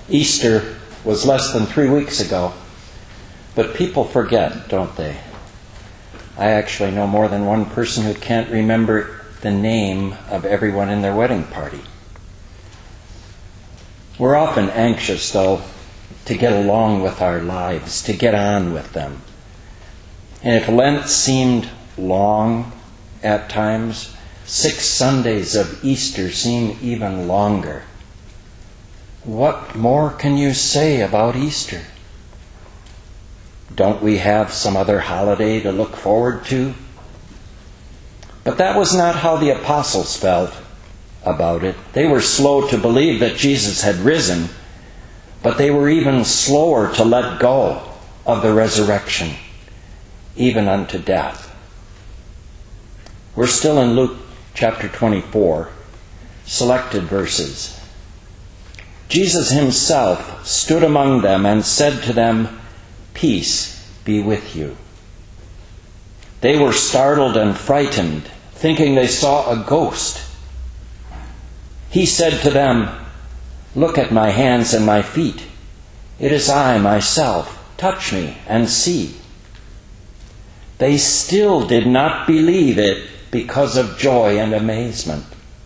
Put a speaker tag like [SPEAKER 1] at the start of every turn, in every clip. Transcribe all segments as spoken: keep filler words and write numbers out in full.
[SPEAKER 1] Easter was less than three weeks ago, but people forget, don't they? I actually know more than one person who can't remember the name of everyone in their wedding party. We're often anxious, though, to get along with our lives, to get on with them. And if Lent seemed long at times, six Sundays of Easter seem even longer. What more can you say about Easter? Don't we have some other holiday to look forward to? But that was not how the apostles felt about it. They were slow to believe that Jesus had risen, but they were even slower to let go of the resurrection, even unto death. We're still in Luke chapter twenty-four, selected verses. Jesus himself stood among them and said to them, "Peace be with you." They were startled and frightened, thinking they saw a ghost. He said to them, "Look at my hands and my feet. It is I myself. Touch me and see." They still did not believe it because of joy and amazement.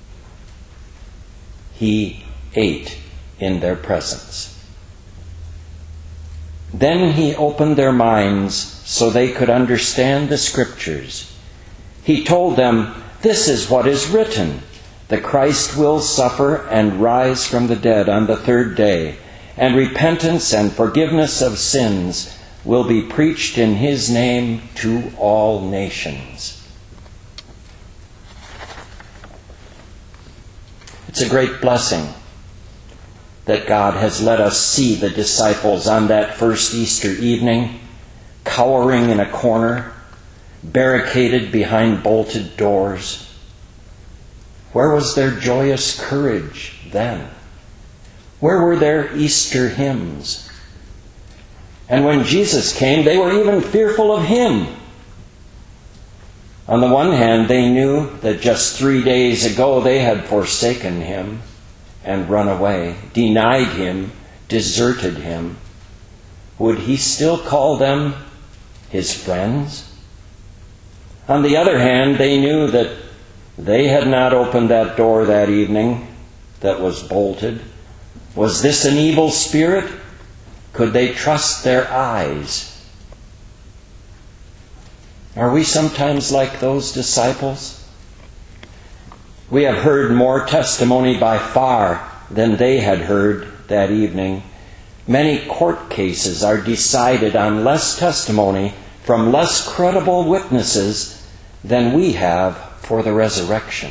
[SPEAKER 1] He ate in their presence. Then he opened their minds so they could understand the Scriptures. He told them, "This is what is written. The Christ will suffer and rise from the dead on the third day, and repentance and forgiveness of sins will be preached in his name to all nations." It's a great blessing that God has let us see the disciples on that first Easter evening, cowering in a corner, barricaded behind bolted doors. Where was their joyous courage then? Where were their Easter hymns? And when Jesus came, they were even fearful of him. On the one hand, they knew that just three days ago they had forsaken him and run away, denied him, deserted him. Would he still call them his friends? On the other hand, they knew that they had not opened that door that evening that was bolted. Was this an evil spirit? Could they trust their eyes? Are we sometimes like those disciples? We have heard more testimony by far than they had heard that evening. Many court cases are decided on less testimony from less credible witnesses than we have for the resurrection.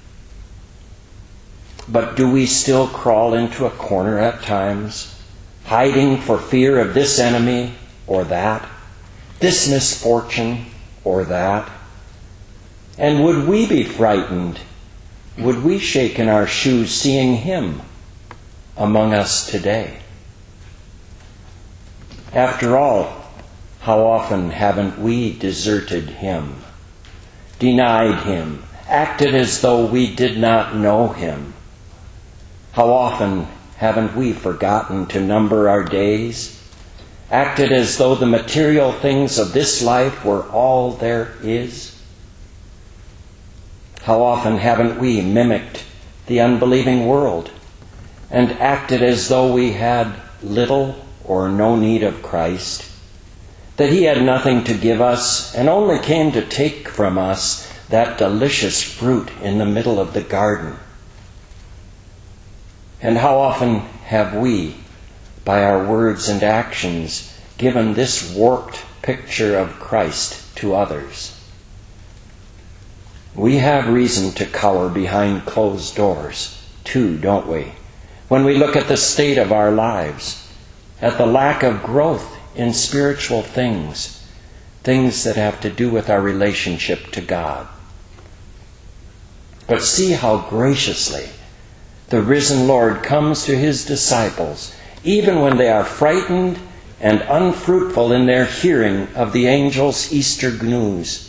[SPEAKER 1] But do we still crawl into a corner at times, hiding for fear of this enemy or that, this misfortune or that? And would we be frightened? Would we shake in our shoes seeing him among us today? After all, how often haven't we deserted him, denied him, acted as though we did not know him? How often haven't we forgotten to number our days, acted as though the material things of this life were all there is? How often haven't we mimicked the unbelieving world and acted as though we had little or no need of Christ, that he had nothing to give us and only came to take from us that delicious fruit in the middle of the garden? And how often have we, by our words and actions, given this warped picture of Christ to others? We have reason to cower behind closed doors, too, don't we? When we look at the state of our lives, at the lack of growth in spiritual things, things that have to do with our relationship to God. But see how graciously the risen Lord comes to his disciples, even when they are frightened and unfruitful in their hearing of the angel's Easter news.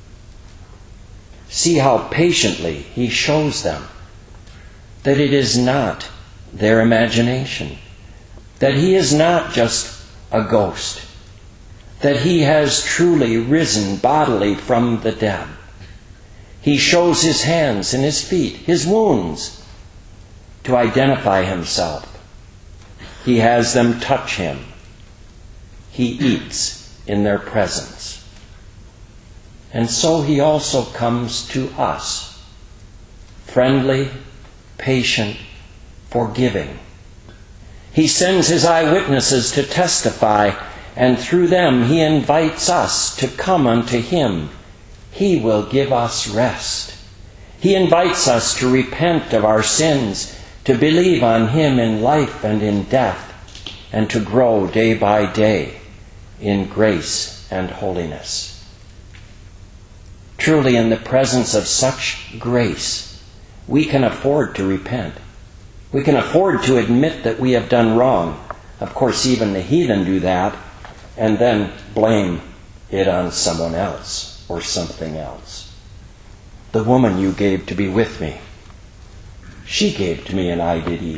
[SPEAKER 1] See how patiently he shows them that it is not their imagination, that he is not just a ghost, that he has truly risen bodily from the dead. He shows his hands and his feet, his wounds, to identify himself. He has them touch him. He eats in their presence. And so he also comes to us, friendly, patient, forgiving. He sends his eyewitnesses to testify, and through them he invites us to come unto him. He will give us rest. He invites us to repent of our sins, to believe on him in life and in death, and to grow day by day in grace and holiness. Truly, in the presence of such grace, we can afford to repent. We can afford to admit that we have done wrong. Of course, even the heathen do that, and then blame it on someone else or something else. The woman you gave to be with me, she gave to me and I did eat.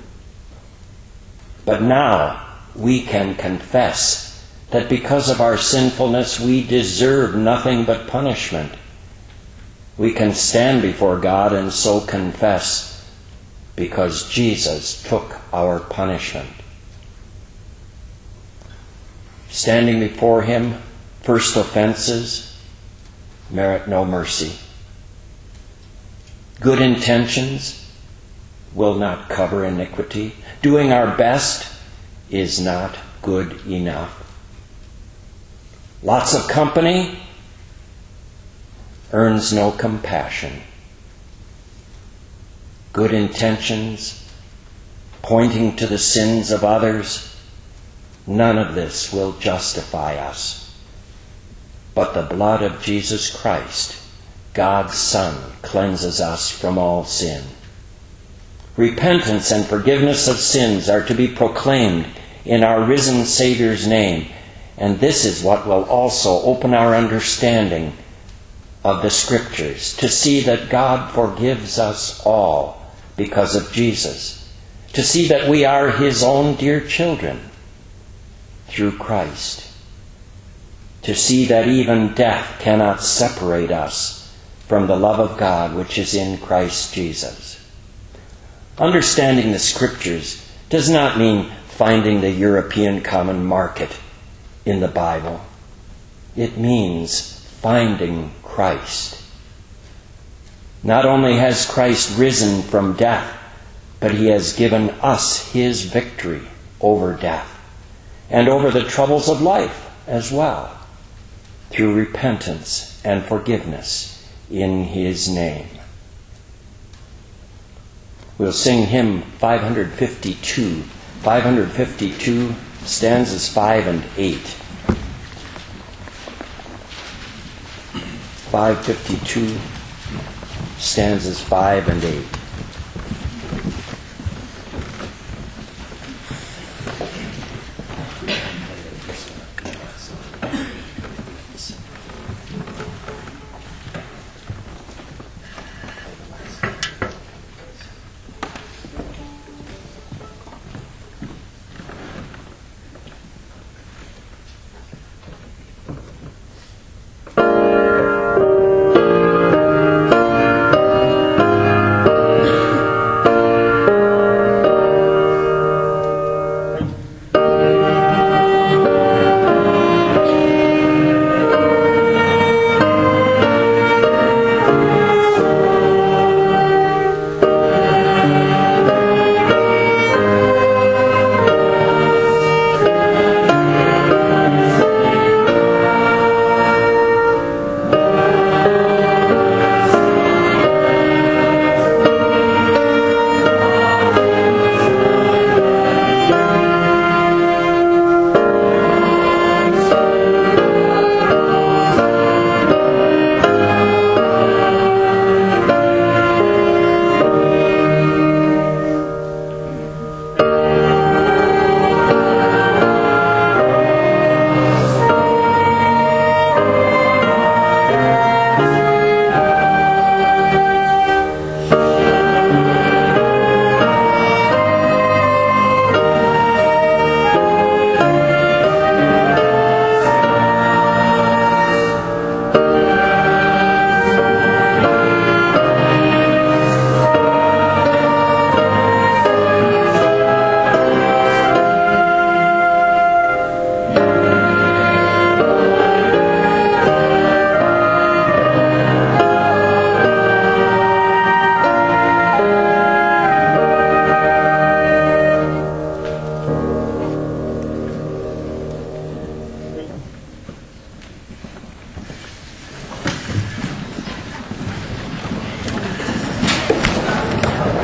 [SPEAKER 1] But now we can confess that because of our sinfulness we deserve nothing but punishment. We can stand before God and so confess because Jesus took our punishment. Standing before him, first offenses merit no mercy. Good intentions will not cover iniquity. Doing our best is not good enough. Lots of company earns no compassion. Good intentions, pointing to the sins of others, none of this will justify us. But the blood of Jesus Christ, God's Son, cleanses us from all sin. Repentance and forgiveness of sins are to be proclaimed in our risen Savior's name, and this is what will also open our understanding of the Scriptures, to see that God forgives us all because of Jesus, to see that we are his own dear children through Christ, to see that even death cannot separate us from the love of God which is in Christ Jesus. Understanding the Scriptures does not mean finding the European common market in the Bible. It means finding Christ. Not only has Christ risen from death, but he has given us his victory over death and over the troubles of life as well, through repentance and forgiveness in his name. We'll sing hymn five fifty-two. five fifty-two, stanzas five and eight. five fifty-two, stanzas five and eight.